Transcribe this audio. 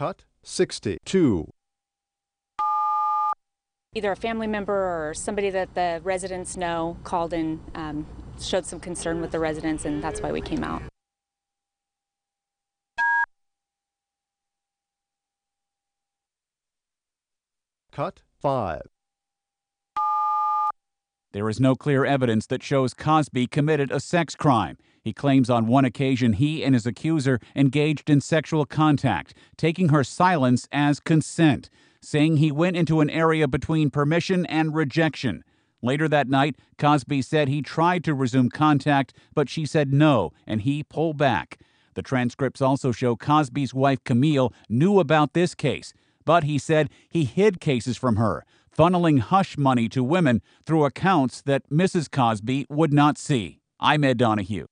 Cut 62. Either a family member or somebody that the residents know called and showed some concern with the residents, and that's why we came out. Cut 5. There is no clear evidence that shows Cosby committed a sex crime. He claims on one occasion he and his accuser engaged in sexual contact, taking her silence as consent, saying he went into an area between permission and rejection. Later that night, Cosby said he tried to resume contact, but she said no, and he pulled back. The transcripts also show Cosby's wife, Camille, knew about this case, but he said he hid cases from her, funneling hush money to women through accounts that Mrs. Cosby would not see. I'm Ed Donahue.